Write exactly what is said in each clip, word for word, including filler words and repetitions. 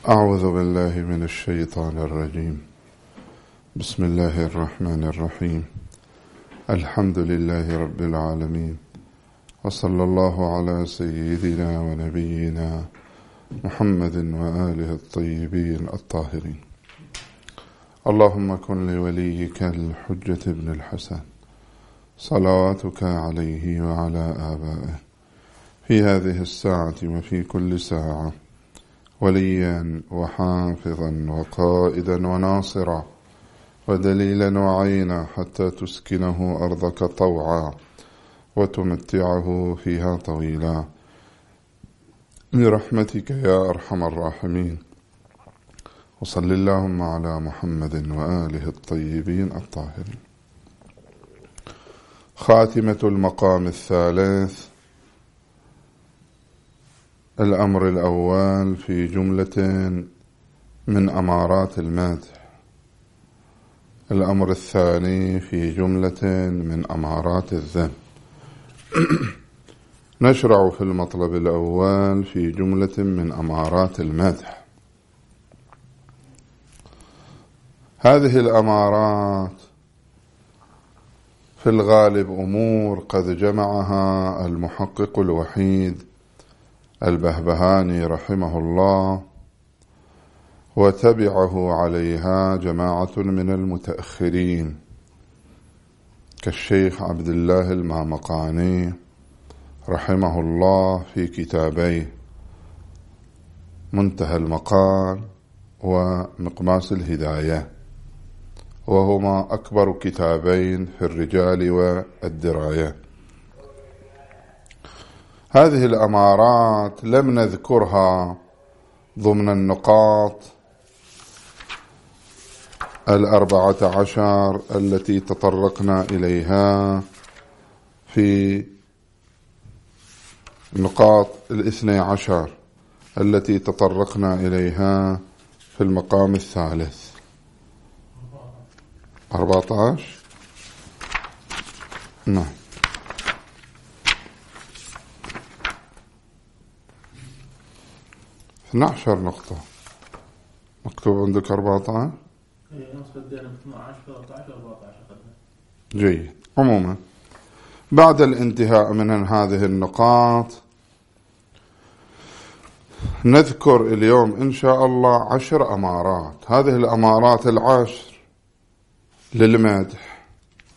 أعوذ بالله من الشيطان الرجيم. بسم الله الرحمن الرحيم. الحمد لله رب العالمين، وصلى الله على سيدنا ونبينا محمد وآله الطيبين الطاهرين. اللهم كن لوليك الحجة ابن الحسن صلواتك عليه وعلى آبائه في هذه الساعة وفي كل ساعة وليا وحافظا وقائدا وناصرا ودليلا وعينا، حتى تسكنه أرضك طوعا وتمتعه فيها طويلا برحمتك يا أرحم الراحمين. وصل اللهم على محمد وآله الطيبين الطاهرين. خاتمة المقام الثالث. الأمر الأول في جملة من أمارات المدح، الأمر الثاني في جملة من أمارات الذم. نشرع في المطلب الأول في جملة من أمارات المدح. هذه الأمارات في الغالب أمور قد جمعها المحقق الوحيد البهبهاني رحمه الله، وتبعه عليها جماعة من المتأخرين كالشيخ عبد الله المامقاني رحمه الله في كتابيه منتهى المقال ومقماس الهداية، وهما أكبر كتابين في الرجال والدراية. هذه الأمارات لم نذكرها ضمن النقاط الأربعة عشر التي تطرقنا إليها في نقاط الاثني عشر التي تطرقنا إليها في المقام الثالث. أربعة عشر نعم. اثني عشر نقطة مكتوب عندك أربعة عشر. جيد. عموما بعد الانتهاء من هذه النقاط نذكر اليوم إن شاء الله عشر أمارات. هذه الأمارات العشر للمدح،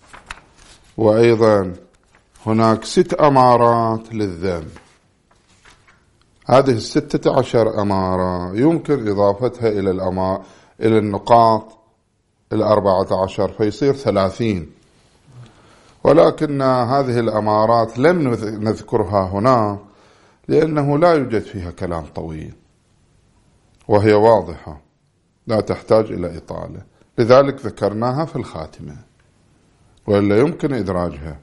وأيضا هناك ست أمارات للذم. هذه الستة عشر أمارة يمكن إضافتها إلى الأمار إلى النقاط الأربعة عشر فيصير ثلاثين، ولكن هذه الأمارات لم نذكرها هنا لأنه لا يوجد فيها كلام طويل، وهي واضحة لا تحتاج إلى إطالة، لذلك ذكرناها في الخاتمة وإلا يمكن إدراجها.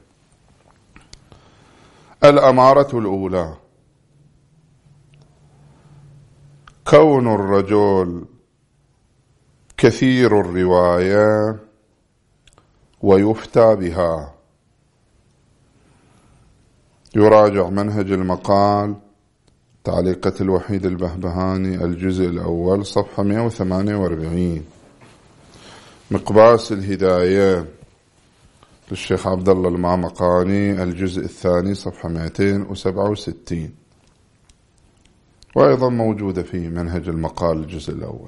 الأمارة الأولى: كون الرجل كثير الرواية ويفتى بها. يراجع منهج المقال تعليقة الوحيد البهبهاني الجزء الأول صفحة مئة وثمانية وأربعين، مقباس الهداية للشيخ عبد الله المامقاني الجزء الثاني صفحة مئتين وسبعة وستين، وأيضا موجودة في منهج المقال الجزء الأول.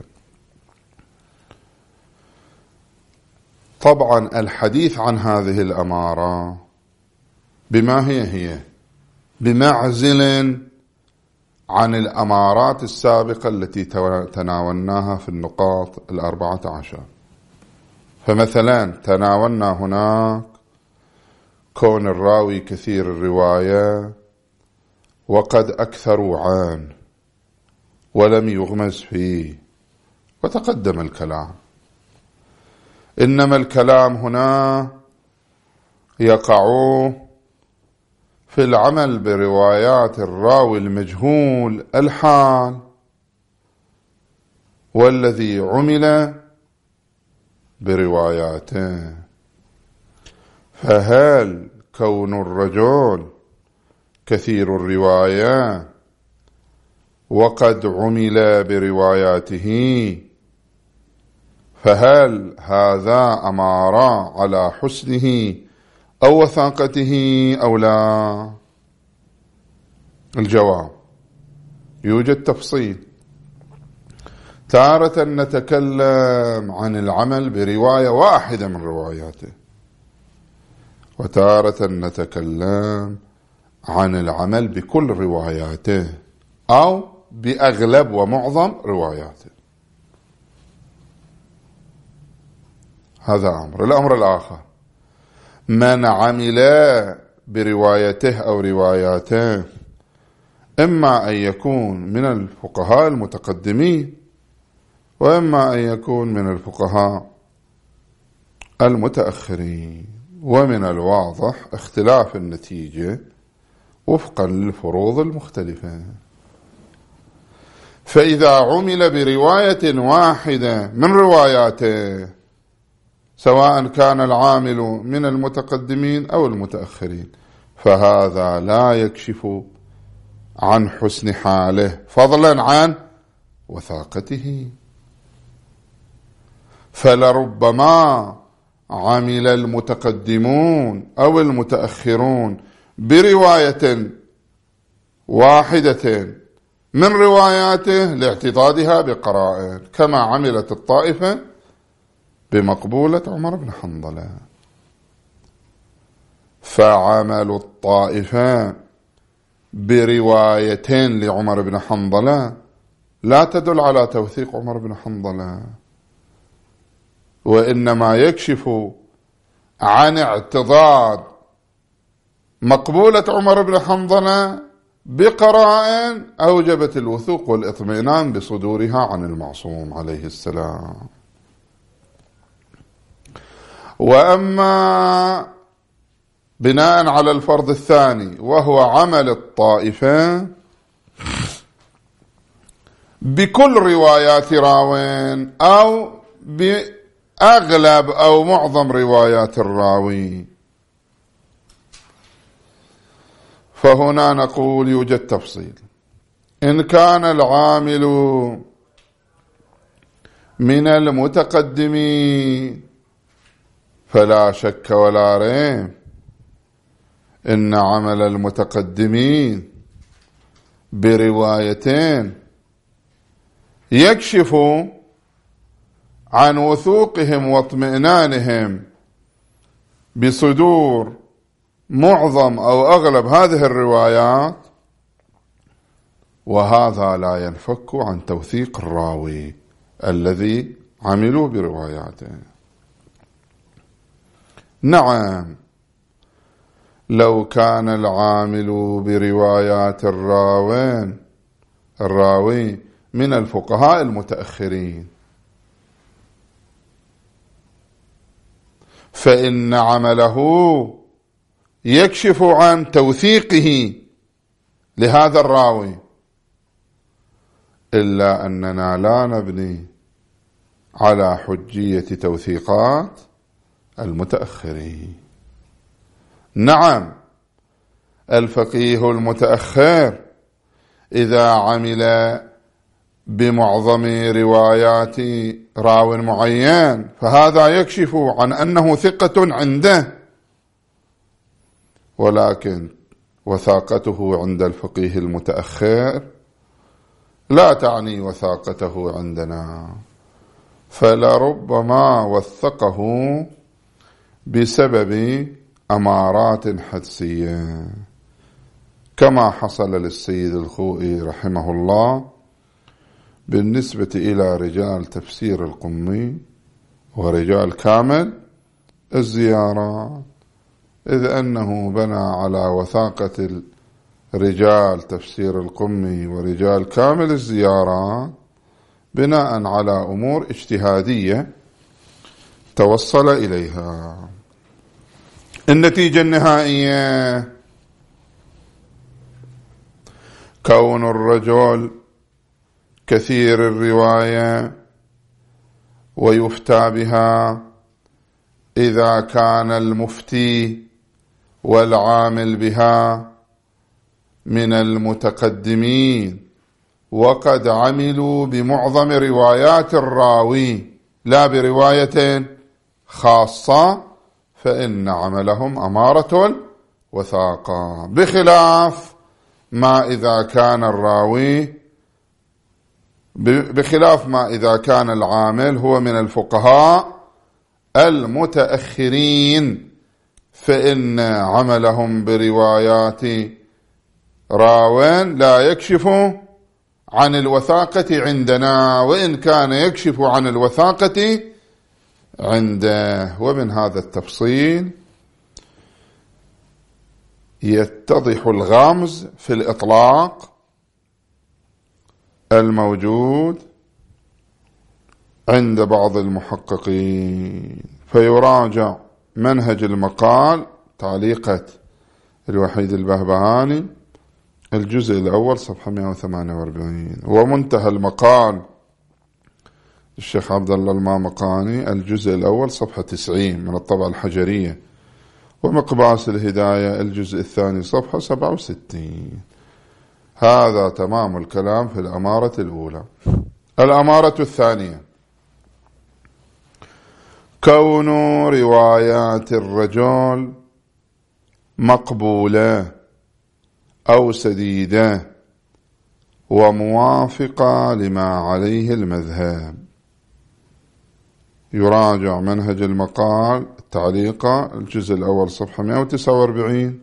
طبعا الحديث عن هذه الأمارة بما هي هي بمعزل عن الأمارات السابقة التي تناولناها في النقاط الأربعة عشر. فمثلا تناولنا هناك كون الراوي كثير الرواية وقد أكثروا عنه ولم يغمز فيه، وتقدم الكلام. إنما الكلام هنا يقع في العمل بروايات الراوي المجهول الحال والذي عمل برواياته. فهل كون الرجل كثير الرواية وقد عمل برواياته، فهل هذا أمارة على حسنه أو وثاقته أو لا؟ الجواب: يوجد تفصيل. تارة نتكلم عن العمل برواية واحدة من رواياته، وتارة نتكلم عن العمل بكل رواياته أو بأغلب ومعظم رواياته. هذا أمر. الأمر الآخر: من عمل بروايته أو رواياته إما أن يكون من الفقهاء المتقدمين، وإما أن يكون من الفقهاء المتأخرين، ومن الواضح اختلاف النتيجة وفقا للفروض المختلفة. فإذا عمل برواية واحدة من رواياته، سواء كان العامل من المتقدمين أو المتأخرين، فهذا لا يكشف عن حسن حاله فضلا عن وثاقته. فلربما عمل المتقدمون أو المتأخرون برواية واحدة من رواياته لاعتضادها بقرائن، كما عملت الطائفة بمقبولة عمر بن حنظلة. فعمل الطائفة بروايتين لعمر بن حنظلة لا تدل على توثيق عمر بن حنظلة، وإنما يكشف عن اعتضاد مقبولة عمر بن حنظلة بقرائن أوجبت الوثوق والإطمئنان بصدورها عن المعصوم عليه السلام. وأما بناء على الفرض الثاني، وهو عمل الطائفة بكل روايات راوين أو بأغلب أو معظم روايات الراوي، فهنا نقول يوجد تفصيل. إن كان العامل من المتقدمين فلا شك ولا ريب إن عمل المتقدمين بروايتين يكشف عن وثوقهم واطمئنانهم بصدور معظم أو أغلب هذه الروايات، وهذا لا ينفك عن توثيق الراوي الذي عملوا برواياته. نعم، لو كان العامل بروايات الراوين الراوي من الفقهاء المتأخرين، فإن عمله يكشف عن توثيقه لهذا الراوي، إلا أننا لا نبني على حجية توثيقات المتأخرين. نعم، الفقيه المتأخر إذا عمل بمعظم روايات راو معين فهذا يكشف عن أنه ثقة عنده، ولكن وثاقته عند الفقيه المتأخر لا تعني وثاقته عندنا، فلربما وثقه بسبب أمارات حدسية، كما حصل للسيد الخوئي رحمه الله بالنسبة إلى رجال تفسير القمي ورجال كامل الزيارات، إذ أنه بنى على وثاقة رجال تفسير القمي ورجال كامل الزيارات بناء على أمور اجتهادية توصل إليها. النتيجة النهائية: كون الرجل كثير الرواية ويفتى بها إذا كان المفتي والعامل بها من المتقدمين وقد عملوا بمعظم روايات الراوي لا برواية خاصة فإن عملهم أمارة الوثاقة، بخلاف ما إذا كان الراوي بخلاف ما إذا كان العامل هو من الفقهاء المتأخرين فإن عملهم بروايات راو لا يكشف عن الوثاقة عندنا، وإن كان يكشف عن الوثاقة عنده. ومن هذا التفصيل يتضح الغمز في الإطلاق الموجود عند بعض المحققين، فيراجع منهج المقال تعليقة الوحيد البهبهاني الجزء الأول صفحة مئة وثمانية وأربعين، ومنتهى المقال الشيخ عبد الله المامقاني الجزء الأول صفحة تسعين من الطبعة الحجرية، ومقباس الهداية الجزء الثاني صفحة سبعة وستين. هذا تمام الكلام في الأمارة الأولى. الأمارة الثانية: كون روايات الرجل مقبولة أو سديدة وموافقة لما عليه المذهب. يراجع منهج المقال التعليقة الجزء الأول صفحة مئة وتسعة وأربعين،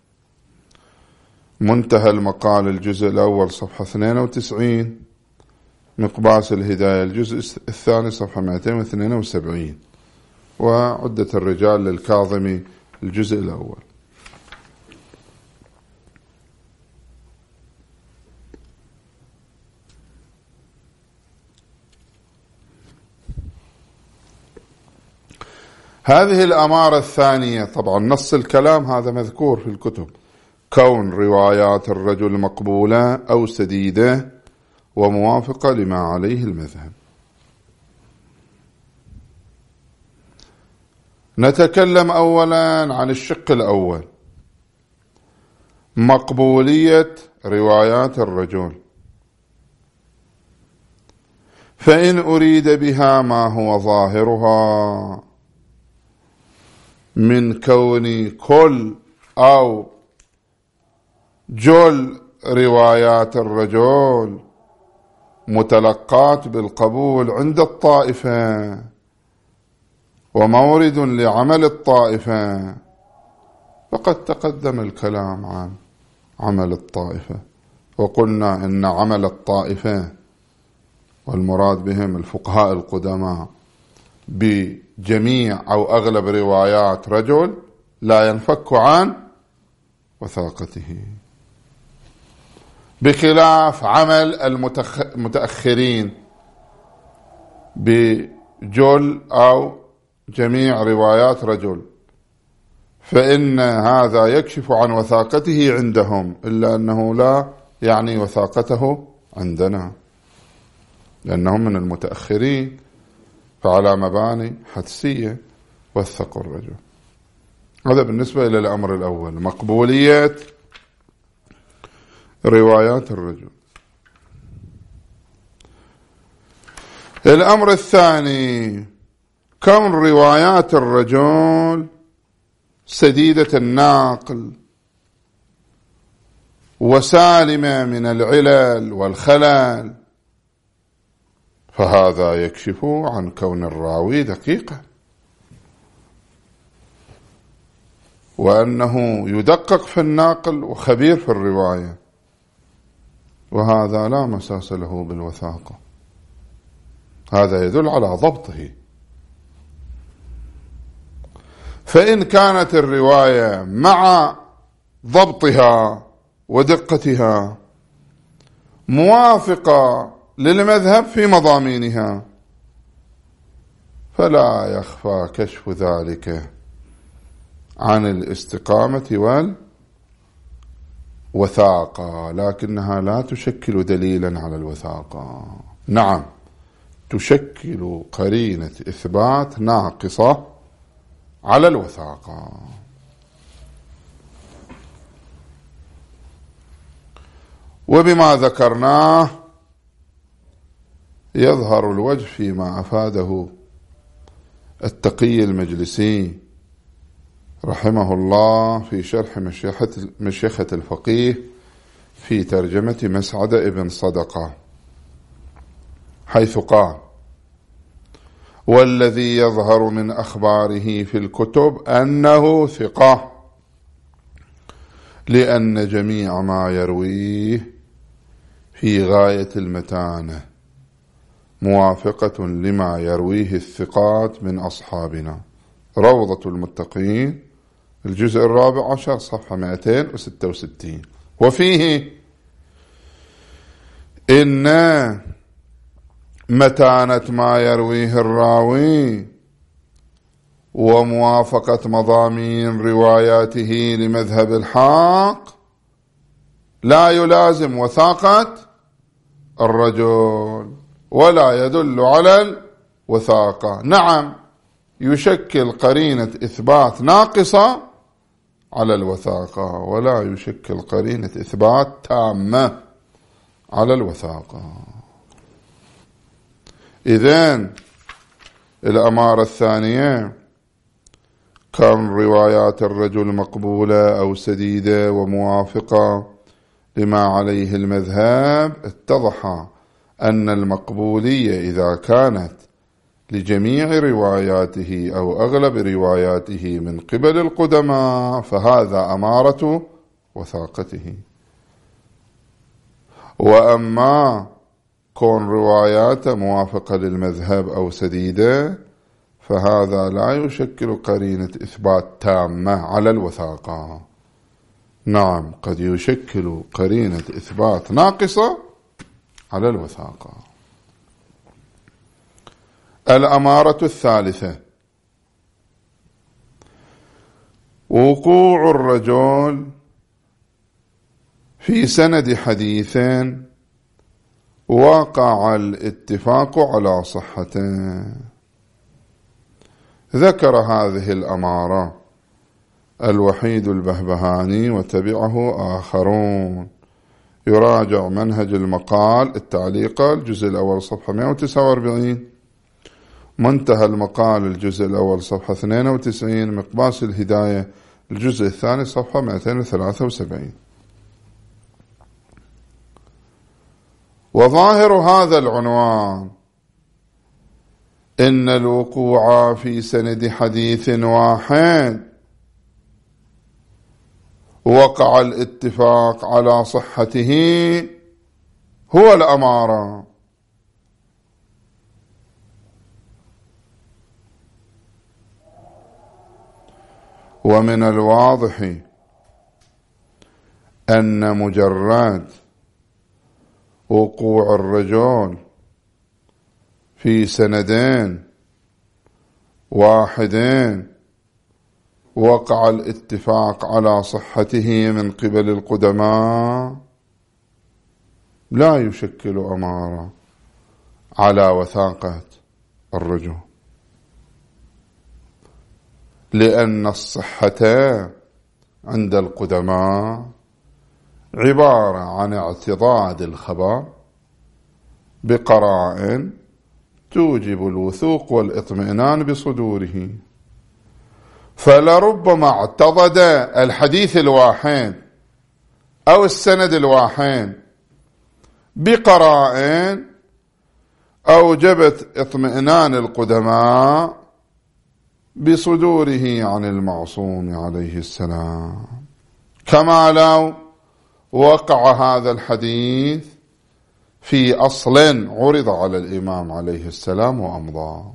منتهى المقال الجزء الأول صفحة اثنين وتسعين، مقباس الهداية الجزء الثاني صفحة مئتين واثنين وسبعين، وعدة الرجال للكاظمي الجزء الأول. هذه الأمارة الثانية، طبعا نص الكلام هذا مذكور في الكتب: كون روايات الرجل مقبولة أو سديدة وموافقة لما عليه المذهب. نتكلم أولا عن الشق الأول، مقبولية روايات الرجل. فإن أريد بها ما هو ظاهرها من كون كل أو جل روايات الرجل متلقات بالقبول عند الطائفة ومورد لعمل الطائفة، فقد تقدم الكلام عن عمل الطائفة، وقلنا إن عمل الطائفة والمراد بهم الفقهاء القدماء بجميع أو أغلب روايات رجل لا ينفك عن وثاقته، بخلاف عمل المتأخرين بجل أو جميع روايات رجل، فإن هذا يكشف عن وثاقته عندهم، إلا أنه لا يعني وثاقته عندنا، لأنهم من المتأخرين، فعلى مباني حدسية وثقوا الرجل. هذا بالنسبة إلى الأمر الأول، مقبولية روايات الرجل. الأمر الثاني: كون روايات الرجل سديدة الناقل وسالمة من العلل والخلل، فهذا يكشف عن كون الراوي دقيقا، وأنه يدقق في الناقل وخبير في الرواية، وهذا لا مساس له بالوثاقة. هذا يدل على ضبطه. فإن كانت الرواية مع ضبطها ودقتها موافقة للمذهب في مضامينها، فلا يخفى كشف ذلك عن الاستقامة والوثاقة، لكنها لا تشكل دليلا على الوثاقة. نعم، تشكل قرينة إثبات ناقصة على الوثاقة. وبما ذكرناه يظهر الوجه فيما أفاده التقي المجلسي رحمه الله في شرح مشيخة الفقيه في ترجمة مسعد ابن صدقة، حيث قال: والذي يظهر من أخباره في الكتب أنه ثقة، لأن جميع ما يرويه في غاية المتانة، موافقة لما يرويه الثقات من أصحابنا. روضة المتقين الجزء الرابع عشر صفحة مئتين وستة وستين. وفيه إن متانة ما يرويه الراوي وموافقة مضامين رواياته لمذهب الحق لا يلازم وثاقة الرجل ولا يدل على الوثاقة. نعم، يشكل قرينة إثبات ناقصة على الوثاقة، ولا يشكل قرينة إثبات تامة على الوثاقة. إذن الأمارة الثانية: كم روايات الرجل مقبولة أو سديدة وموافقة لما عليه المذهب، اتضح أن المقبولية إذا كانت لجميع رواياته أو أغلب رواياته من قبل القدماء فهذا أمارة وثاقته. وأما كون رواياته موافقة للمذهب أو سديدة فهذا لا يشكل قرينة إثبات تامة على الوثاقة. نعم، قد يشكل قرينة إثبات ناقصة على الوثاقة. الأمارة الثالثة: وقوع الرجل في سند حديث وقع الاتفاق على صحته. ذكر هذه الأمارة الوحيد البهبهاني وتبعه آخرون. يراجع منهج المقال التعليقة الجزء الأول صفحة مئة وتسعة وأربعين، منتهى المقال الجزء الأول صفحة اثنين وتسعين، مقباس الهداية الجزء الثاني صفحة مئتين وثلاثة وسبعين. وظاهر هذا العنوان إن الوقوع في سند حديث واحد وقع الاتفاق على صحته هو الأمارة. ومن الواضح أن مجرد وقوع الرجل في سندين واحدين وقع الاتفاق على صحته من قبل القدماء لا يشكل أمارة على وثاقة الرجل، لأن الصحة عند القدماء عبارة عن اعتضاد الخبر بقرائن توجب الوثوق والاطمئنان بصدوره. فلربما اعتضد الحديث الواحد أو السند الواحد بقرائن أوجبت اطمئنان القدماء بصدوره عن المعصوم عليه السلام، كما لو وقع هذا الحديث في أصل عرض على الإمام عليه السلام وأمضى،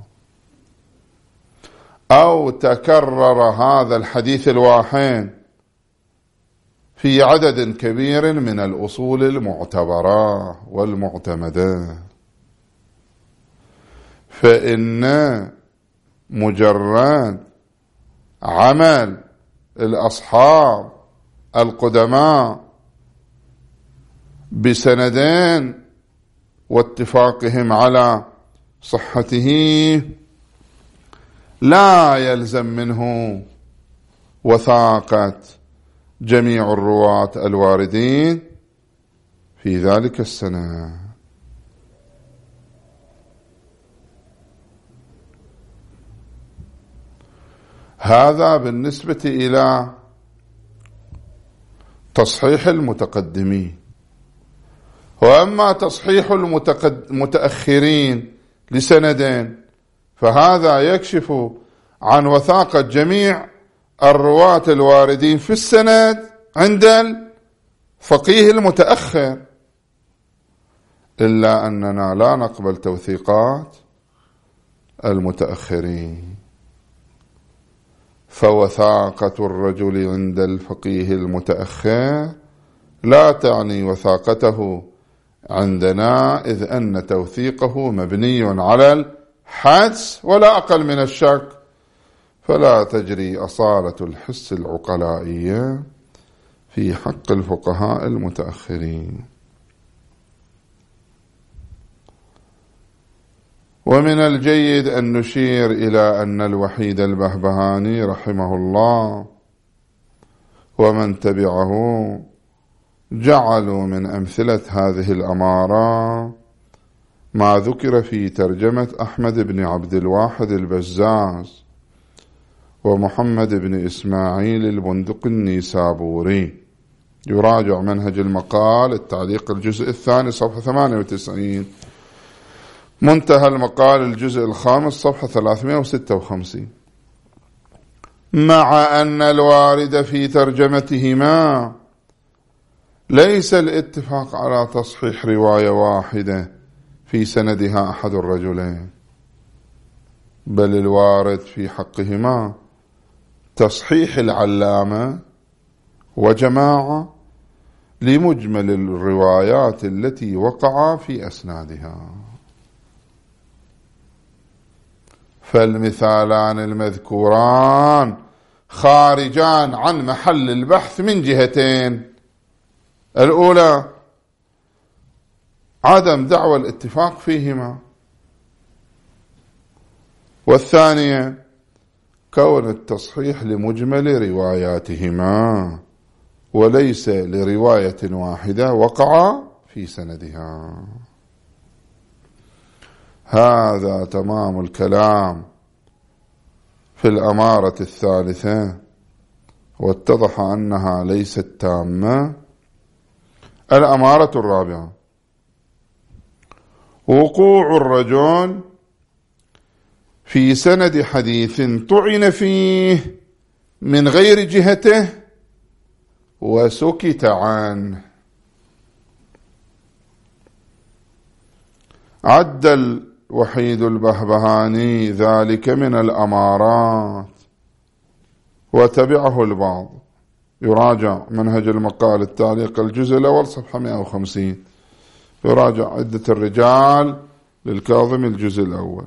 أو تكرر هذا الحديث الواحد في عدد كبير من الأصول المعتبرة والمعتمدة. فإن مجرد عمل الأصحاب القدماء بسندين واتفاقهم على صحته لا يلزم منه وثاقة جميع الرواة الواردين في ذلك السنة. هذا بالنسبة إلى تصحيح المتقدمين. وأما تصحيح المتأخرين لسندين فهذا يكشف عن وثاقة جميع الرواة الواردين في السند عند الفقيه المتأخر، إلا أننا لا نقبل توثيقات المتأخرين. فوثاقة الرجل عند الفقيه المتأخر لا تعني وثاقته عندنا، إذ أن توثيقه مبني على الحدس ولا أقل من الشك، فلا تجري أصالة الحس العقلائية في حق الفقهاء المتأخرين. ومن الجيد أن نشير إلى أن الوحيد البهبهاني رحمه الله ومن تبعه جعلوا من أمثلة هذه الأمارة ما ذكر في ترجمة أحمد بن عبد الواحد البزاز ومحمد بن إسماعيل البندق النيسابوري. يراجع منهج المقال التعليق الجزء الثاني صفحة ثمانية وتسعين، منتهى المقال الجزء الخامس صفحة ثلاثمائة وستة وخمسين. مع أن الوارد في ترجمتهما ليس الاتفاق على تصحيح رواية واحدة في سندها أحد الرجلين، بل الوارد في حقهما تصحيح العلامة وجماعة لمجمل الروايات التي وقع في أسنادها. فالمثالان المذكوران خارجان عن محل البحث من جهتين: الأولى عدم دعوى الاتفاق فيهما، والثانية كون التصحيح لمجمل رواياتهما وليس لرواية واحدة وقع في سندها. هذا تمام الكلام في الأمارة الثالثة، واتضح أنها ليست تامة. الأمارة الرابعة: وقوع الرجل في سند حديث طعن فيه من غير جهته وسكت عنه. عد الوحيد البهبهاني ذلك من الأمارات وتبعه البعض. يراجع منهج المقال التعليق الجزء الأول صفحة مئة وخمسين، يراجع عدة الرجال للكاظم الجزء الأول.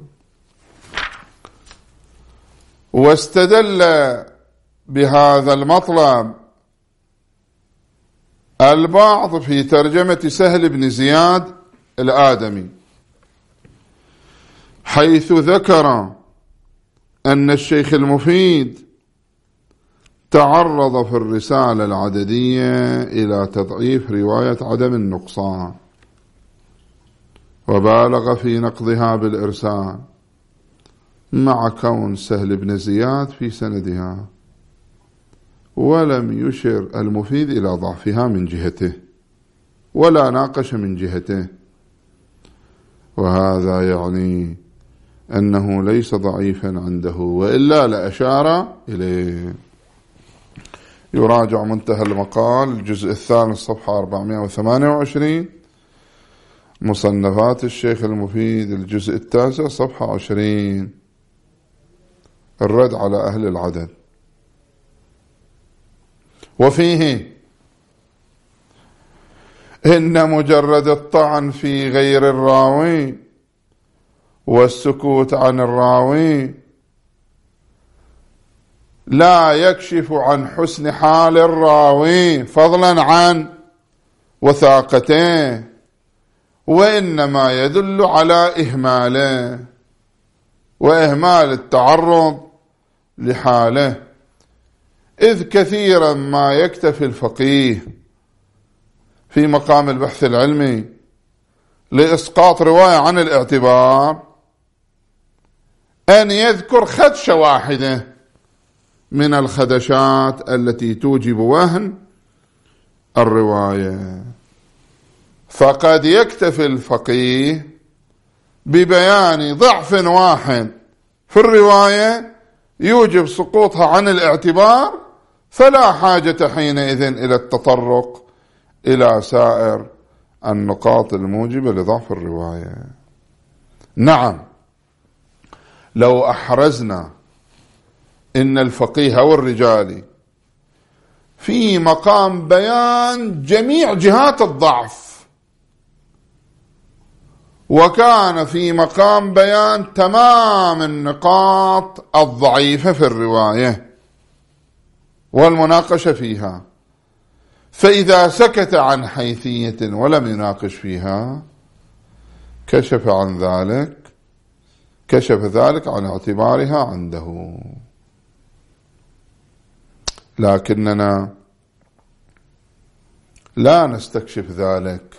واستدل بهذا المطلب البعض في ترجمة سهل بن زياد الآدمي، حيث ذكر أن الشيخ المفيد تعرض في الرسالة العددية إلى تضعيف رواية عدم النقصان، وبالغ في نقضها بالإرسال، مع كون سهل بن زياد في سندها، ولم يشر المفيد إلى ضعفها من جهته ولا ناقش من جهته، وهذا يعني أنه ليس ضعيفا عنده، وإلا لأشار إليه. يراجع منتهى المقال الجزء الثالث صفحة أربعمائة وثمانية وعشرين، مصنفات الشيخ المفيد الجزء التاسع صفحة عشرين، الرد على أهل العدد. وفيه: إن مجرد الطعن في غير الراوي والسكوت عن الراوي لا يكشف عن حسن حال الراوي فضلا عن وثاقته، وإنما يدل على إهماله وإهمال التعرض لحاله، إذ كثيرا ما يكتفي الفقيه في مقام البحث العلمي لإسقاط رواية عن الاعتبار أن يذكر خدشة واحدة من الخدشات التي توجب وهن الرواية. فقد يكتفي الفقيه ببيان ضعف واحد في الرواية يوجب سقوطها عن الاعتبار، فلا حاجة حينئذ إلى التطرق إلى سائر النقاط الموجبة لضعف الرواية. نعم، لو أحرزنا إن الفقيه أو الرجال في مقام بيان جميع جهات الضعف، وكان في مقام بيان تمام النقاط الضعيفة في الرواية والمناقشة فيها، فإذا سكت عن حيثية ولم يناقش فيها كشف عن ذلك كشف ذلك عن اعتبارها عنده. لكننا لا نستكشف ذلك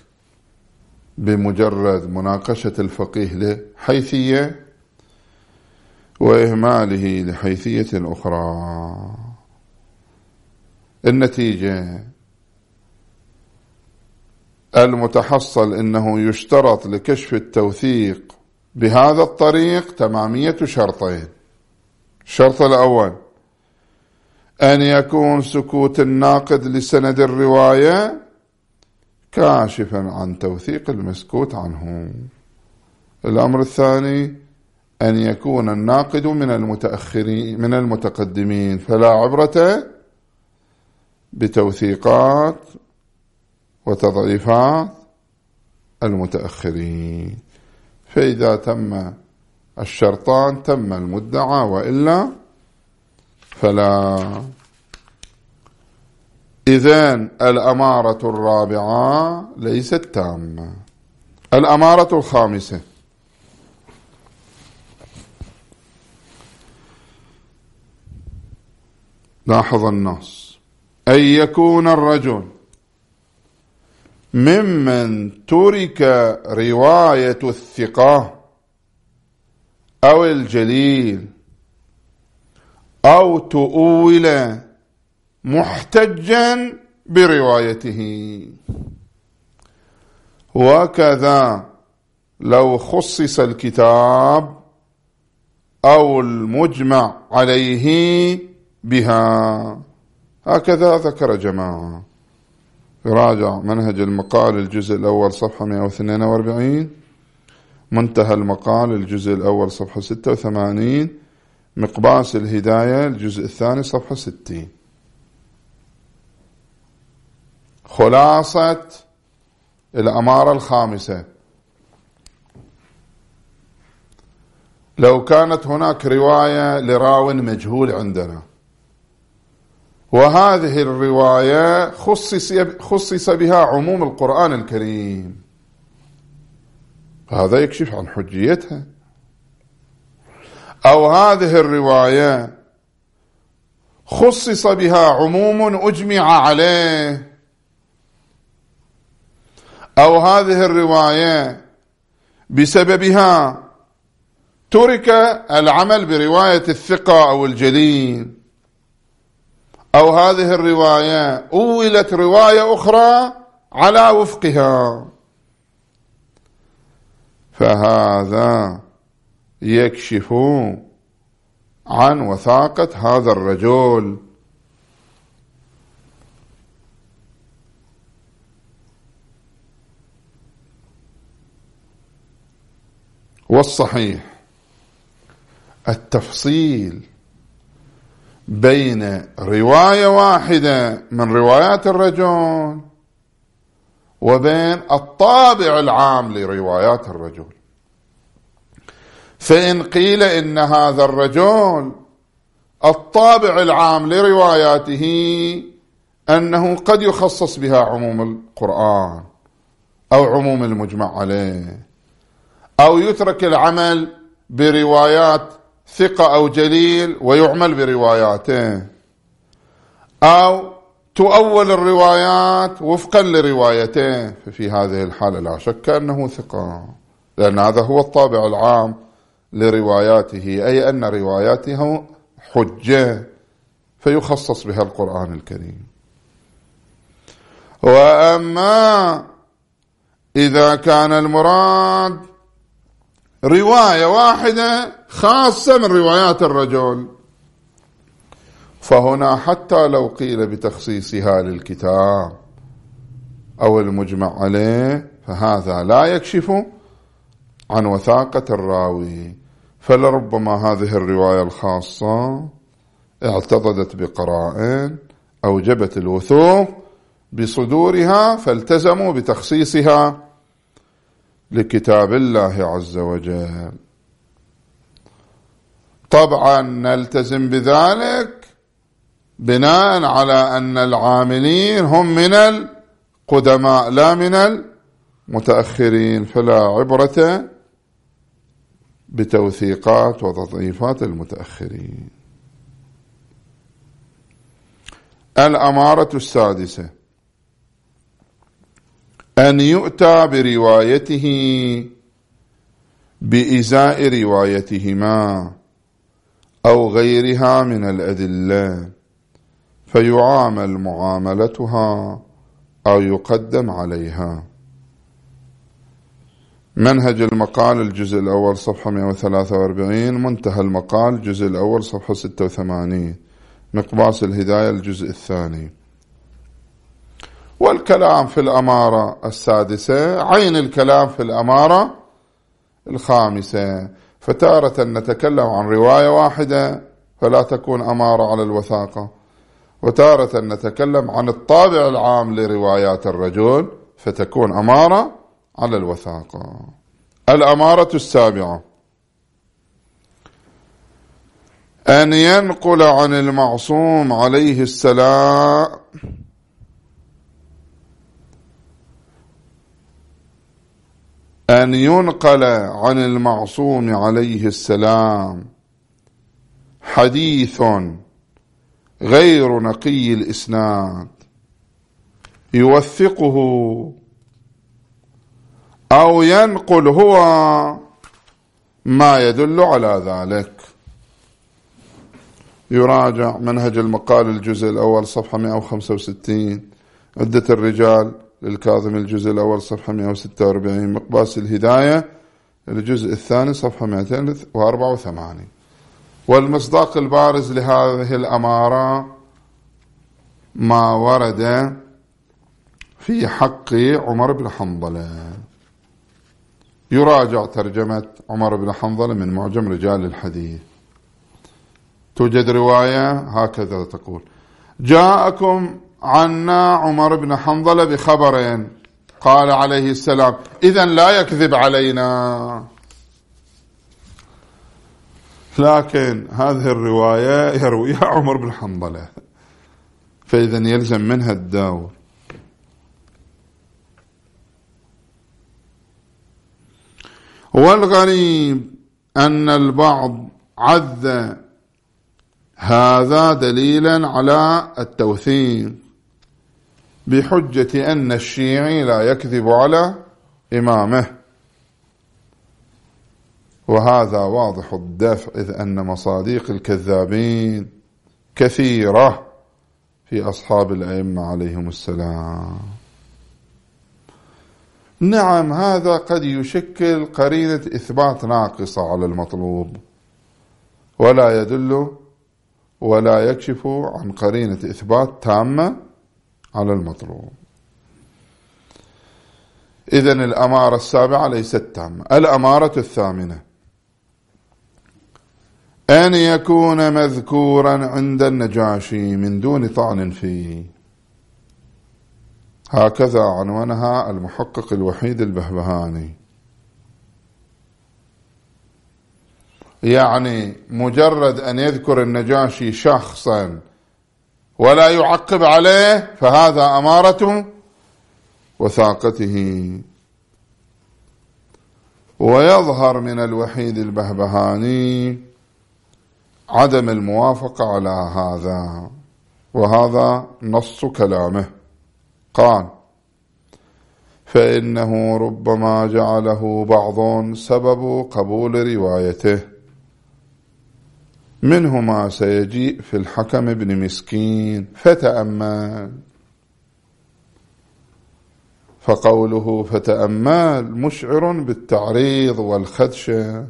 بمجرد مناقشة الفقيه لحيثية وإهماله لحيثية أخرى. النتيجة المتحصل إنه يشترط لكشف التوثيق بهذا الطريق تمامية شرطين. الشرط الأول أن يكون سكوت الناقد لسند الرواية كاشفا عن توثيق المسكوت عنه. الأمر الثاني أن يكون الناقد من المتأخرين من المتقدمين، فلا عبرة بتوثيقات وتضعيفات المتأخرين. فإذا تم الشرطان تم المدعى، وإلا فلا. إذن الأمارة الرابعة ليست تامة. الأمارة الخامسة لاحظ النص: أن يكون الرجل ممن ترك رواية الثقة أو الجليل أو تؤول محتجا بروايته. وكذا لو خصص الكتاب أو المجمع عليه بها. هكذا ذكر جماعة. راجع منهج المقال الجزء الأول صفحة مئة واثنين وأربعين، منتهى المقال الجزء الأول صفحة ستة وثمانين، مقباس الهداية الجزء الثاني صفحة ستين. خلاصة الأمارة الخامسة: لو كانت هناك رواية لراو مجهول عندنا، وهذه الرواية خصص خصص بها عموم القرآن الكريم، هذا يكشف عن حجيتها. أو هذه الرواية خصص بها عموم أجمع عليه، أو هذه الرواية بسببها ترك العمل برواية الثقة أو الجليل، أو هذه الرواية أولت رواية أخرى على وفقها، فهذا يكشف عن وثاقة هذا الرجل. والصحيح التفصيل بين رواية واحدة من روايات الرجل وبين الطابع العام لروايات الرجل. فإن قيل إن هذا الرجل الطابع العام لرواياته أنه قد يخصص بها عموم القرآن أو عموم المجمع عليه، أو يترك العمل بروايات ثقة أو جليل ويعمل برواياته، أو تؤول الروايات وفقا لروايته، ففي هذه الحالة لا شك أنه ثقة، لأن هذا هو الطابع العام لرواياته، أي أن رواياته حجة فيخصص بها القرآن الكريم. وأما إذا كان المراد رواية واحدة خاصة من روايات الرجل، فهنا حتى لو قيل بتخصيصها للكتاب أو المجمع عليه فهذا لا يكشف عن وثاقة الراوي، فلربما هذه الرواية الخاصة اعتضدت بقرائن أوجبت الوثوق بصدورها فالتزموا بتخصيصها لكتاب الله عز وجل. طبعا نلتزم بذلك بناء على أن العاملين هم من القدماء لا من المتأخرين، فلا عبرة بتوثيقات وتضعيفات المتأخرين. الأمارة السادسة أن يؤتى بروايته بإزاء روايتهما أو غيرها من الأدلة فيعامل معاملتها أو يقدم عليها. منهج المقال الجزء الأول صفحة مئة وثلاثة وأربعين، منتهى المقال الجزء الأول صفحة ستة وثمانين، مقباس الهداية الجزء الثاني. والكلام في الأمارة السادسة عين الكلام في الأمارة الخامسة، فتارة نتكلم عن رواية واحدة فلا تكون أمارة على الوثاقة، وتارة نتكلم عن الطابع العام لروايات الرجل فتكون أمارة على الوثاقة. الأمارة السابعة أن ينقل عن المعصوم عليه السلام أن ينقل عن المعصوم عليه السلام حديث غير نقي الإسناد يوثقه أو ينقل هو ما يدل على ذلك. يراجع منهج المقال الجزء الأول صفحة مئة وخمسة وستين، عدة الرجال للكاظم الجزء الأول صفحة مئة وستة وأربعين، مقباس الهداية الجزء الثاني صفحة مئتين وأربعة وثمانين. والمصداق البارز لهذه الأمارة ما ورد في حق عمر بن حنظلة. يراجع ترجمة عمر بن حنظلة من معجم رجال الحديث. توجد رواية هكذا تقول: جاءكم عنا عمر بن حنظلة بخبر قال عليه السلام إذن لا يكذب علينا. لكن هذه الرواية يرويها عمر بن حنظلة، فإذن يلزم منها الدور. والغريب أن البعض عد هذا دليلا على التوثيق بحجة أن الشيعي لا يكذب على إمامه، وهذا واضح الدفع، إذ أن مصاديق الكذابين كثيرة في أصحاب الأئمة عليهم السلام. نعم، هذا قد يشكل قرينة إثبات ناقصة على المطلوب، ولا يدل ولا يكشف عن قرينة إثبات تامة على المطلوب. إذن الأمارة السابعة ليست تامة. الأمارة الثامنة أن يكون مذكورا عند النجاشي من دون طعن فيه. هكذا عنوانها المحقق الوحيد البهبهاني. يعني مجرد أن يذكر النجاشي شخصا ولا يعقب عليه فهذا أمارة وثاقته. ويظهر من الوحيد البهبهاني عدم الموافقة على هذا، وهذا نص كلامه. قال: فإنه ربما جعله بعض سبب قبول روايته منه ما سيجيء في الحكم بن مسكين فتأمل. فقوله فتأمل مشعر بالتعريض والخدشة.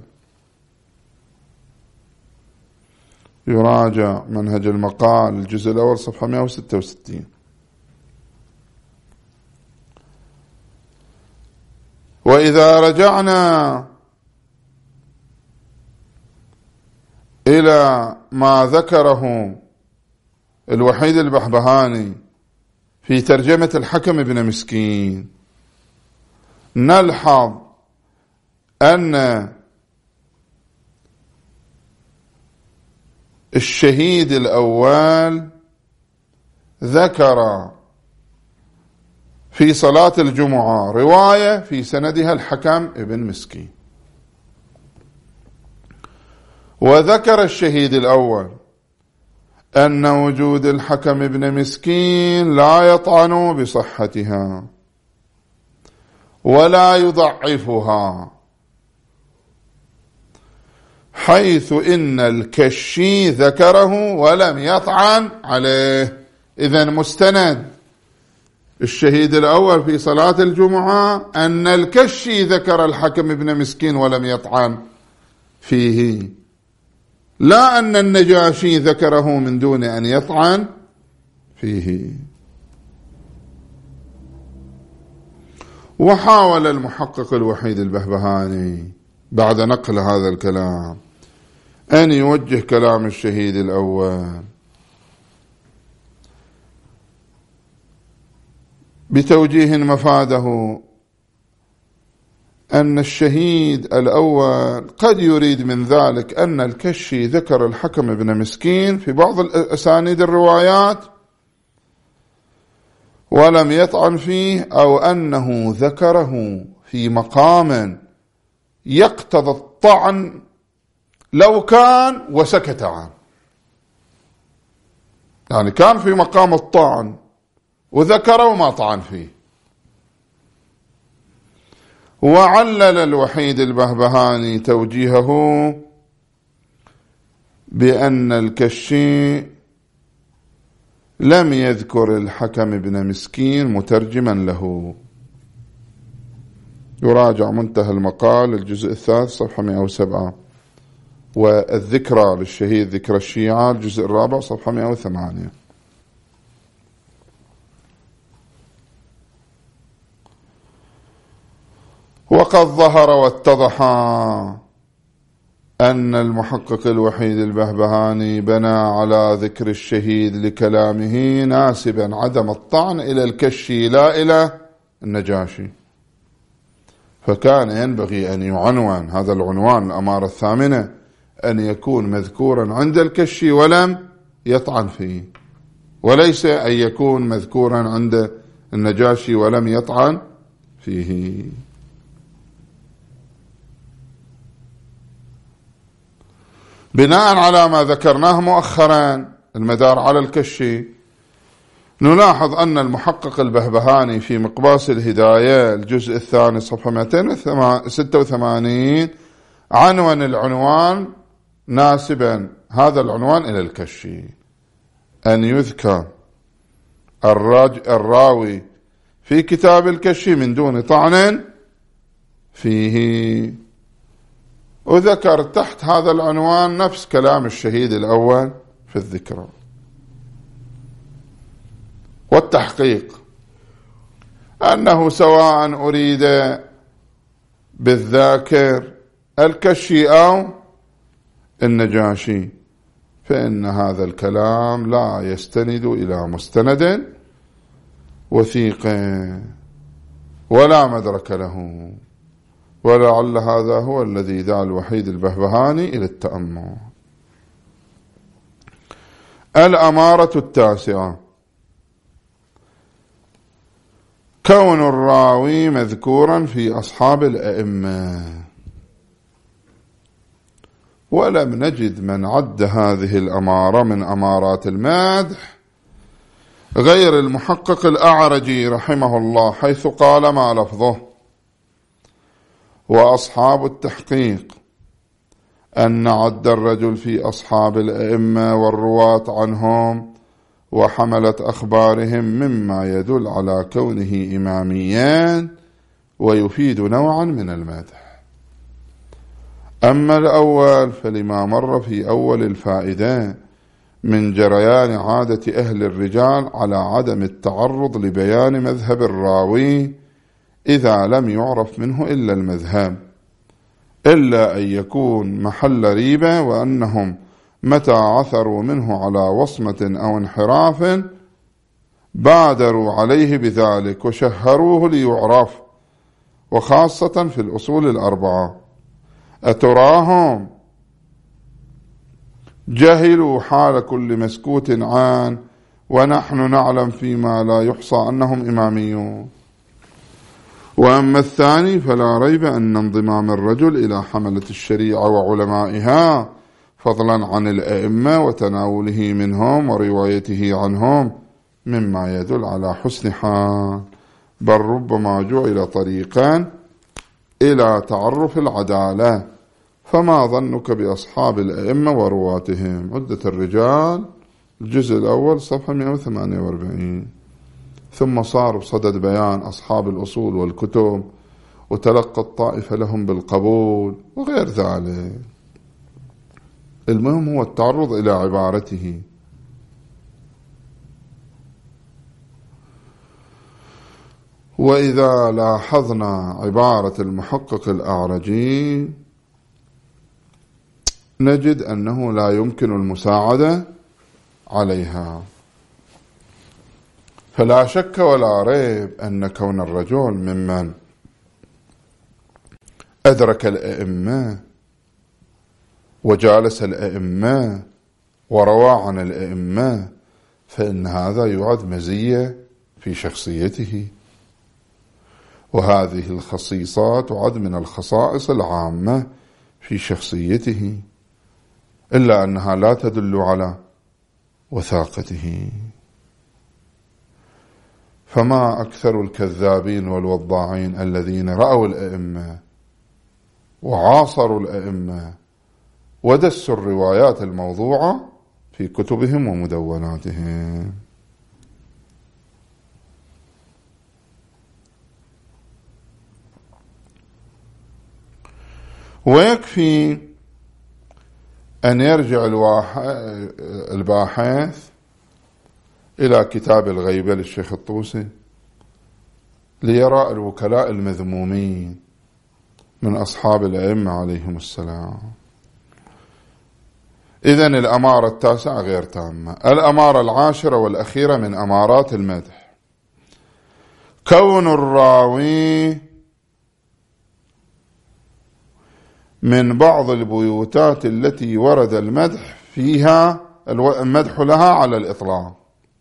يراجع منهج المقال الجزء الأول صفحة مئة وستة وستين. وإذا رجعنا إلى ما ذكره الوحيد البهبهاني في ترجمة الحكم بن مسكين، نلحظ أن الشهيد الأول ذكر في صلاة الجمعة رواية في سندها الحكم ابن مسكين، وذكر الشهيد الأول أن وجود الحكم ابن مسكين لا يطعن بصحتها ولا يضعفها، حيث إن الكشي ذكره ولم يطعن عليه. إذن مستند الشهيد الأول في صلاة الجمعة أن الكشي ذكر الحكم ابن مسكين ولم يطعن فيه، لا أن النجاشي ذكره من دون أن يطعن فيه. وحاول المحقق الوحيد البهبهاني بعد نقل هذا الكلام أن يوجه كلام الشهيد الأول بتوجيه مفاده أن الشهيد الأول قد يريد من ذلك أن الكشي ذكر الحكم ابن مسكين في بعض الأسانيد الروايات ولم يطعن فيه، أو أنه ذكره في مقام يقتضى الطعن لو كان وسكت عنه، يعني كان في مقام الطعن وذكره وما طعن فيه. وعلل الوحيد البهبهاني توجيهه بأن الكشي لم يذكر الحكم ابن مسكين مترجما له. يراجع منتهى المقال الجزء الثالث صفحة مئة وسبعة، والذكرى للشهيد ذكرى الشيعة الجزء الرابع صفحة مئة وثمانية. وقد ظهر واتضح أن المحقق الوحيد البهبهاني بنى على ذكر الشهيد لكلامه ناسبا عدم الطعن إلى الكشي لا إلى النجاشي، فكان ينبغي أن يعنون هذا العنوان الأمارة الثامنة أن يكون مذكورا عند الكشي ولم يطعن فيه، وليس أن يكون مذكورا عند النجاشي ولم يطعن فيه. بناء على ما ذكرناه مؤخرا المدار على الكشي، نلاحظ أن المحقق البهبهاني في مقباس الهداية الجزء الثاني صفحة مئتين وستة وثمانين عنوان العنوان ناسبا هذا العنوان إلى الكشي، أن يذكر الراج الراوي في كتاب الكشي من دون طعن فيه. وذكر تحت هذا العنوان نفس كلام الشهيد الأول في الذكرى. والتحقيق أنه سواء أريد بالذاكر الكشي أو النجاشي فإن هذا الكلام لا يستند إلى مستند وثيق ولا مدرك له، ولعل هذا هو الذي دعا الوحيد البهبهاني إلى التأمل. الأمارة التاسعة كون الراوي مذكورا في أصحاب الأئمة، ولم نجد من عد هذه الأمارة من أمارات المدح غير المحقق الأعرجي رحمه الله، حيث قال ما لفظه: وأصحاب التحقيق أن عد الرجل في أصحاب الأئمة والرواة عنهم وحملة أخبارهم مما يدل على كونه إماميا ويفيد نوعا من المدح. أما الأول فلما مر في أول الفائدة من جريان عادة أهل الرجال على عدم التعرض لبيان مذهب الراوي إذا لم يعرف منه إلا المذهب، إلا أن يكون محل ريبة، وأنهم متى عثروا منه على وصمة أو انحراف بادروا عليه بذلك وشهروه ليعرف، وخاصة في الأصول الأربعة. أتراهم جهلوا حال كل مسكوت عن، ونحن نعلم فيما لا يحصى أنهم إماميون. وأما الثاني فلا ريب أن انضمام الرجل إلى حملة الشريعة وعلمائها فضلا عن الأئمة وتناوله منهم وروايته عنهم مما يدل على حسن حال، بل ربما جعل طريقا إلى تعرف العدالة. فما ظنك بأصحاب الأئمة ورواتهم؟ عدة الرجال الجزء الأول صفحة مئة وثمانية وأربعين. ثم صار بصدد بيان أصحاب الأصول والكتب وتلقى الطائفة لهم بالقبول وغير ذلك. المهم هو التعرض إلى عبارته. وإذا لاحظنا عبارة المحقق الأعرجي نجد أنه لا يمكن المساعدة عليها. فلا شك ولا ريب أن كون الرجل ممن أدرك الأئمة وجالس الأئمة وروى عن الأئمة فإن هذا يعد مزية في شخصيته، وهذه الخصيصات تعد من الخصائص العامة في شخصيته، إلا أنها لا تدل على وثاقته. فما أكثر الكذابين والوضاعين الذين رأوا الأئمة وعاصروا الأئمة ودسوا الروايات الموضوعة في كتبهم ومدوناتهم. ويكفي أن يرجع الباحث إلى كتاب الغيبة للشيخ الطوسي ليرى الوكلاء المذمومين من أصحاب الأئمة عليهم السلام. إذن الأمارة التاسعة غير تامة. الأمارة العاشرة والأخيرة من أمارات المدح كون الراوي من بعض البيوتات التي ورد المدح فيها المدح لها على الإطلاق.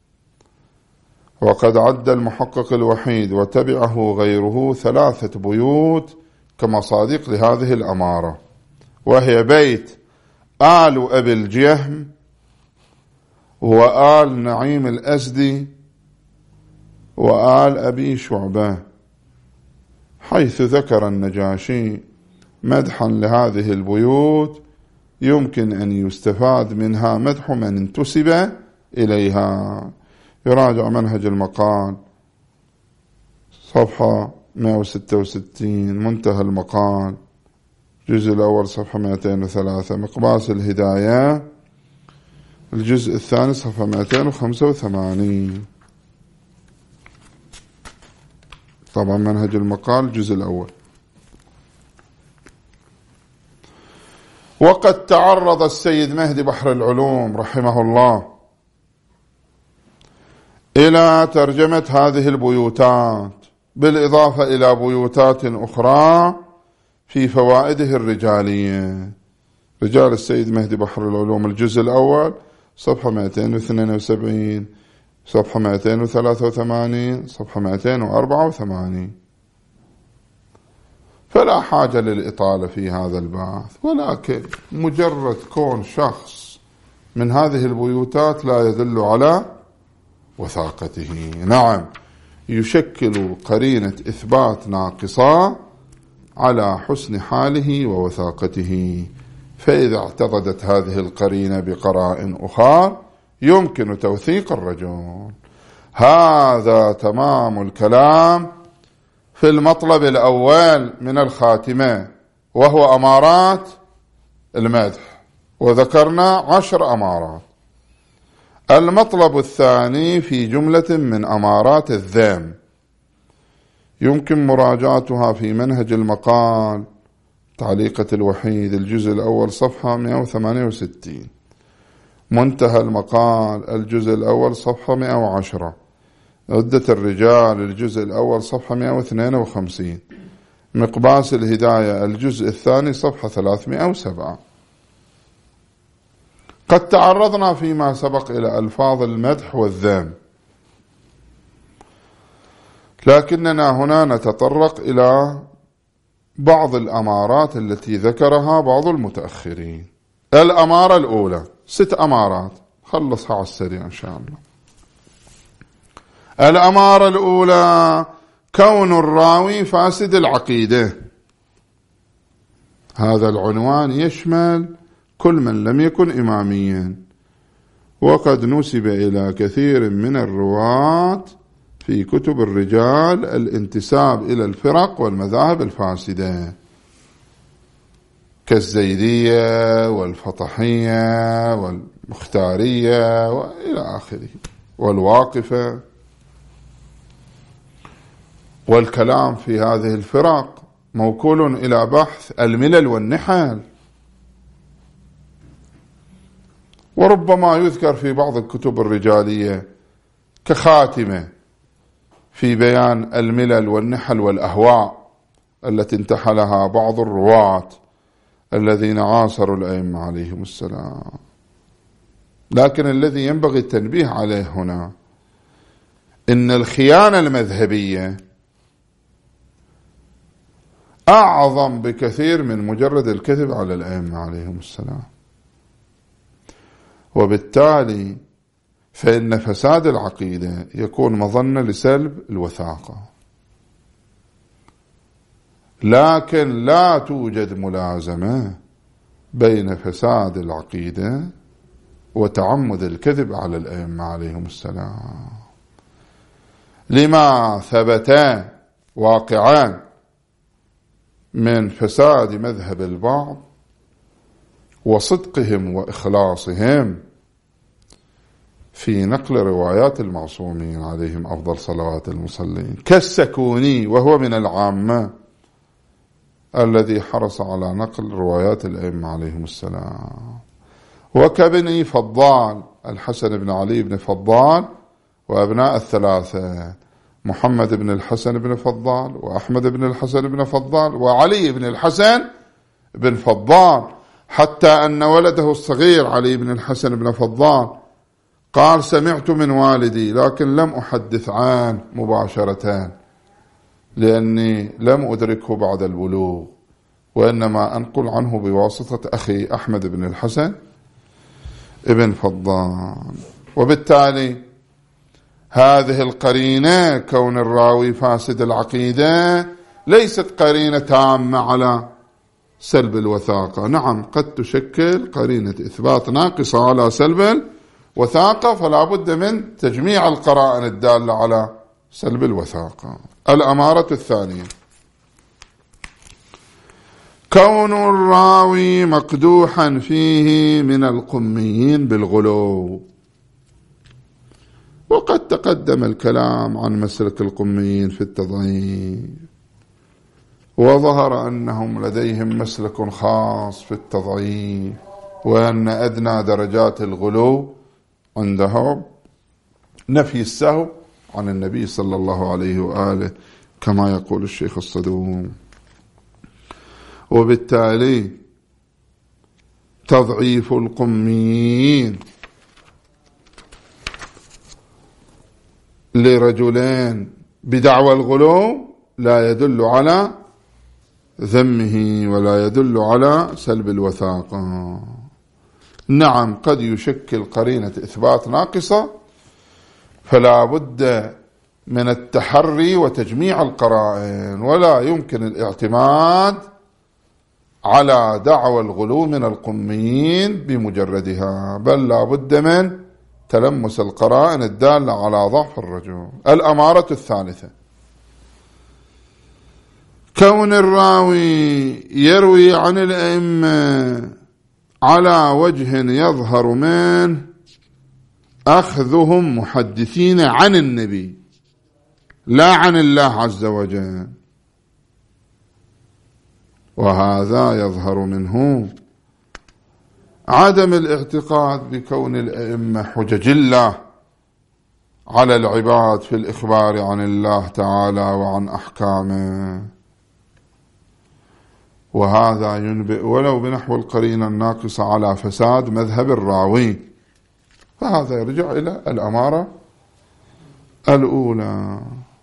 وقد عد المحقق الوحيد وتبعه غيره ثلاثة بيوت كمصادق لهذه الأمارة، وهي بيت آل أبي الجهم وآل نعيم الأزدي وآل أبي شعبة، حيث ذكر النجاشي مدحا لهذه البيوت يمكن أن يستفاد منها مدح من انتسب إليها. يراجع منهج المقال صفحة مئة وستة وستين، منتهى المقال الجزء الأول صفحة مئتين وثلاثة، مقباس الهداية الجزء الثاني صفحة مئتين وخمسة وثمانين. طبعا منهج المقال الجزء الأول. وقد تعرض السيد مهدي بحر العلوم رحمه الله إلى ترجمة هذه البيوتات بالإضافة إلى بيوتات أخرى في فوائده الرجالية. رجال السيد مهدي بحر العلوم الجزء الأول صفحة مئتين واثنين وسبعين، صفحة مئتين وثلاثة وثمانين، صفحة مئتين وأربعة وثمانين. فلا حاجة للإطالة في هذا البحث، ولكن مجرد كون شخص من هذه البيوتات لا يدل على وثاقته. نعم، يشكل قرينة إثبات ناقصة على حسن حاله ووثاقته، فإذا اعتقدت هذه القرينة بقرائن أخرى يمكن توثيق الرجل. هذا تمام الكلام في المطلب الأول من الخاتمة، وهو أمارات المدح، وذكرنا عشر أمارات. المطلب الثاني في جملة من أمارات الذم، يمكن مراجعتها في منهج المقال تعليقة الوحيد الجزء الأول صفحة مئة وثمانية وستين، منتهى المقال الجزء الأول صفحة مئة وعشرة، عدة الرجال الجزء الأول صفحة مئة واثنين وخمسين، مقباس الهداية الجزء الثاني صفحة ثلاثمئة وسبعة. قد تعرضنا فيما سبق إلى ألفاظ المدح والذم، لكننا هنا نتطرق إلى بعض الأمارات التي ذكرها بعض المتأخرين. الأمارة الأولى، ست أمارات خلصها على السريع إن شاء الله. الأمارة الأولى كون الراوي فاسد العقيدة. هذا العنوان يشمل كل من لم يكن إماميا، وقد نسب إلى كثير من الرواة في كتب الرجال الانتساب إلى الفرق والمذاهب الفاسدة كالزيدية والفطحية والمختارية وإلى آخره، والواقفة. والكلام في هذه الفرق موكول إلى بحث الملل والنحل، وربما يذكر في بعض الكتب الرجالية كخاتمة في بيان الملل والنحل والأهواء التي انتحلها بعض الرواة الذين عاصروا الأئمة عليهم السلام. لكن الذي ينبغي التنبيه عليه هنا إن الخيانة المذهبية أعظم بكثير من مجرد الكذب على الأئمة عليهم السلام، وبالتالي فإن فساد العقيدة يكون مظنة لسلب الوثاقة. لكن لا توجد ملازمة بين فساد العقيدة وتعمد الكذب على الأئمة عليهم السلام، لما ثبت واقعا من فساد مذهب البعض وصدقهم وإخلاصهم في نقل روايات المعصومين عليهم أفضل صلوات المصلين، كالسكوني وهو من العامة الذي حرص على نقل روايات الأئمة عليهم السلام، وكابن فضال الحسن بن علي بن فضال وأبناء الثلاثة محمد بن الحسن بن فضال وأحمد بن الحسن بن فضال وعلي بن الحسن بن فضال، حتى أن ولده الصغير علي بن الحسن بن فضال قال سمعت من والدي لكن لم أحدث عنه مباشرة لأني لم أدركه بعد البلوغ، وإنما أنقل عنه بواسطة أخي أحمد بن الحسن ابن فضال. وبالتالي هذه القرينة كون الراوي فاسد العقيدة ليست قرينة تامة على سلب الوثاقة. نعم قد تشكل قرينة إثبات ناقصة على سلب الوثاقة، فلا بد من تجميع القرائن الدالة على سلب الوثاقة. الأمارة الثانية كون الراوي مقدوحا فيه من القميين بالغلو. وقد تقدم الكلام عن مسلك القميين في التضعيف، وظهر أنهم لديهم مسلك خاص في التضعيف، وأن أدنى درجات الغلو عندهم نفي السهو عن النبي صلى الله عليه وآله كما يقول الشيخ الصدوق. وبالتالي تضعيف القميين لرجلين بدعوى الغلو لا يدل على ذمه ولا يدل على سلب الوثاقة. نعم قد يشكل قرينة إثبات ناقصة، فلا بد من التحري وتجميع القرائن، ولا يمكن الاعتماد على دعوى الغلو من القميين بمجردها، بل لا بد من تلمس القرائن الدالة على ضعف الرجل. الأمارة الثالثة كون الراوي يروي عن الأئمة على وجه يظهر من أخذهم محدثين عن النبي لا عن الله عز وجل، وهذا يظهر منه عدم الاعتقاد بكون الأئمة حجج الله على العباد في الإخبار عن الله تعالى وعن أحكامه، وهذا ينبئ ولو بنحو القرينة الناقصة على فساد مذهب الراوي، فهذا يرجع إلى الأمارة الأولى.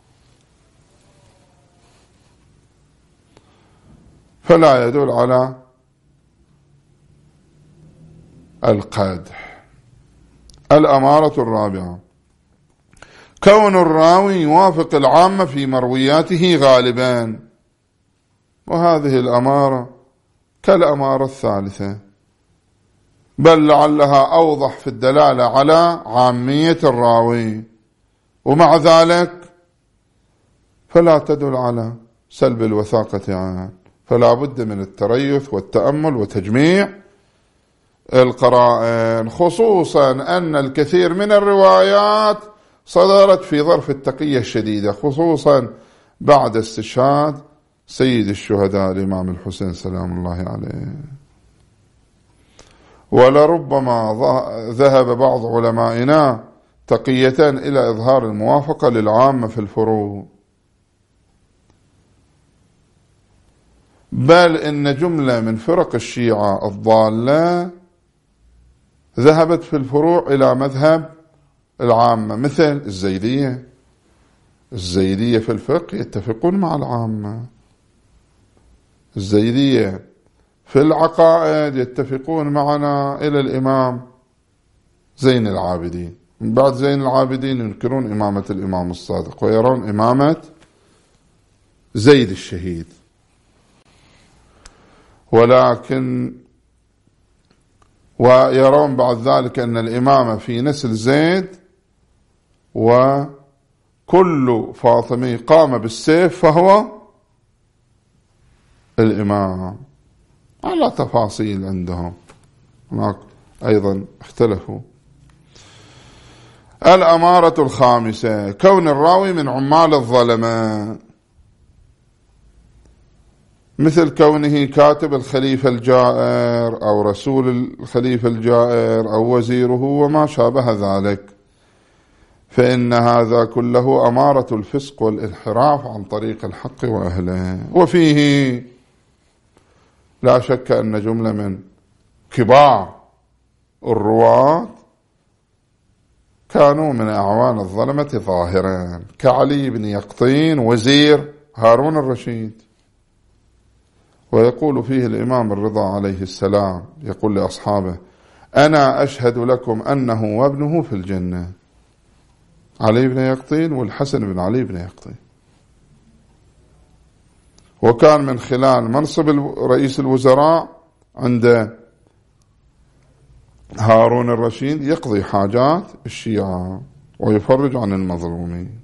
فلا يدل على القدح. الأمارة الرابعة كون الراوي يوافق العامة في مروياته غالبا، وهذه الأمارة كالأمارة الثالثة، بل لعلها أوضح في الدلالة على عامية الراوي، ومع ذلك فلا تدل على سلب الوثاقة عنه، فلا بد من التريث والتأمل وتجميع القرائن، خصوصا أن الكثير من الروايات صدرت في ظرف التقية الشديدة، خصوصا بعد استشهاد سيد الشهداء الإمام الحسين سلام الله عليه. ولربما ذهب بعض علمائنا تقية إلى إظهار الموافقة للعامة في الفروع، بل إن جملة من فرق الشيعة الضالة ذهبت في الفروع إلى مذهب العامة، مثل الزيدية. الزيدية في الفقه يتفقون مع العامة، الزيدية في العقائد يتفقون معنا إلى الإمام زين العابدين، من بعد زين العابدين ينكرون إمامة الإمام الصادق ويرون إمامة زيد الشهيد، ولكن ويرون بعد ذلك أن الإمامة في نسل زيد، وكل فاطمي قام بالسيف فهو الإمام، على تفاصيل عندهم هناك أيضا اختلفوا. الأمارة الخامسة كون الراوي من عمال الظلمة، مثل كونه كاتب الخليفة الجائر أو رسول الخليفة الجائر أو وزيره وما شابه ذلك، فإن هذا كله أمارة الفسق والانحراف عن طريق الحق وأهله. وفيه لا شك أن جملة من كبار الرواة كانوا من أعوان الظلمة ظاهرا، كعلي بن يقطين وزير هارون الرشيد. ويقول فيه الإمام الرضا عليه السلام، يقول لأصحابه: أنا أشهد لكم أنه وابنه في الجنة، علي بن يقطين والحسن بن علي بن يقطين. وكان من خلال منصب رئيس الوزراء عند هارون الرشيد يقضي حاجات الشيعة ويفرج عن المظلومين.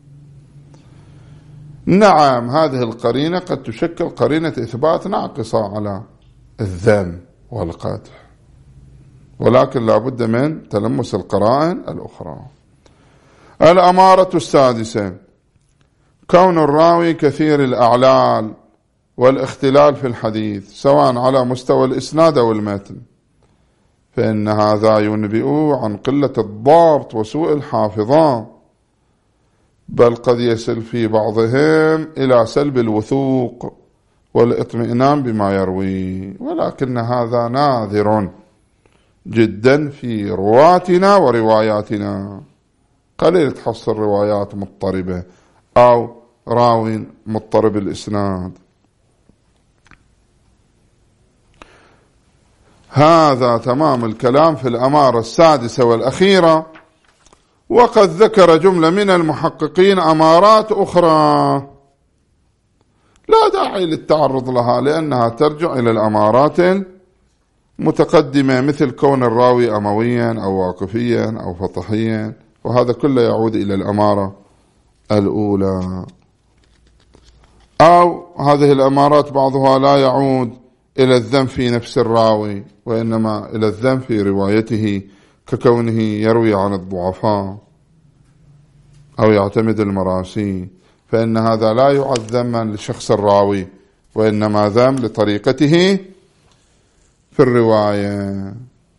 نعم، هذه القرينة قد تشكل قرينة إثبات ناقصة على الذم والقدح، ولكن لا بد من تلمس القرائن الأخرى. الأمارة السادسة كون الراوي كثير الأعلال والاختلال في الحديث سواء على مستوى الإسناد أو المتن، فإن هذا ينبئ عن قلة الضبط وسوء الحافظة، بل قد يصل في بعضهم إلى سلب الوثوق والاطمئنان بما يروي، ولكن هذا نادر جدا في رواتنا ورواياتنا، قليل تحصل روايات مضطربة أو راوي مضطرب الإسناد. هذا تمام الكلام في الأمارة السادسة والأخيرة. وقد ذكر جملة من المحققين أمارات أخرى لا داعي للتعرض لها، لأنها ترجع إلى الأمارات المتقدمة، مثل كون الراوي أمويا أو واقفيا أو فطحيا، وهذا كله يعود إلى الأمارة الأولى. أو هذه الأمارات بعضها لا يعود إلى الذم في نفس الراوي، وإنما إلى الذم في روايته، ككونه يروي عن الضعفاء أو يعتمد المراسي، فإن هذا لا يعد ذما لشخص الراوي، وإنما ذم لطريقته في الرواية.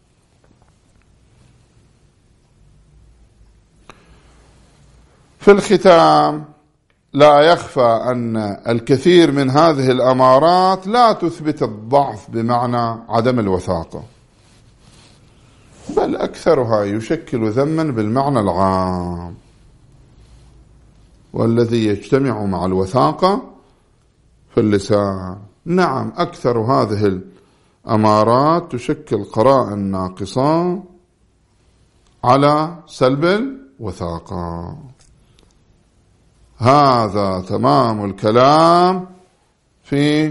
في الختام، لا يخفى أن الكثير من هذه الأمارات لا تثبت الضعف بمعنى عدم الوثاقة، بل أكثرها يشكل ذما بالمعنى العام، والذي يجتمع مع الوثاقة في اللسان. نعم، أكثر هذه الأمارات تشكل قرائن ناقصة على سلب الوثاقة. هذا تمام الكلام في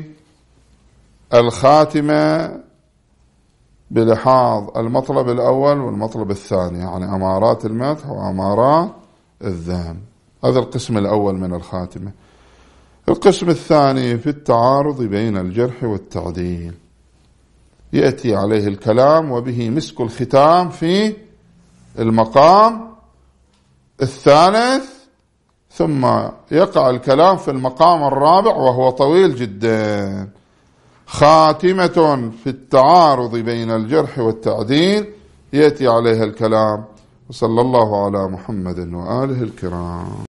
الخاتمة بلحاظ المطلب الأول والمطلب الثاني، يعني أمارات المدح وأمارات الذم. هذا القسم الأول من الخاتمة. القسم الثاني في التعارض بين الجرح والتعديل، يأتي عليه الكلام وبه مسك الختام في المقام الثالث، ثم يقع الكلام في المقام الرابع وهو طويل جدا. خاتمة في التعارض بين الجرح والتعديل يأتي عليها الكلام. وصلى الله على محمد وآله الكرام.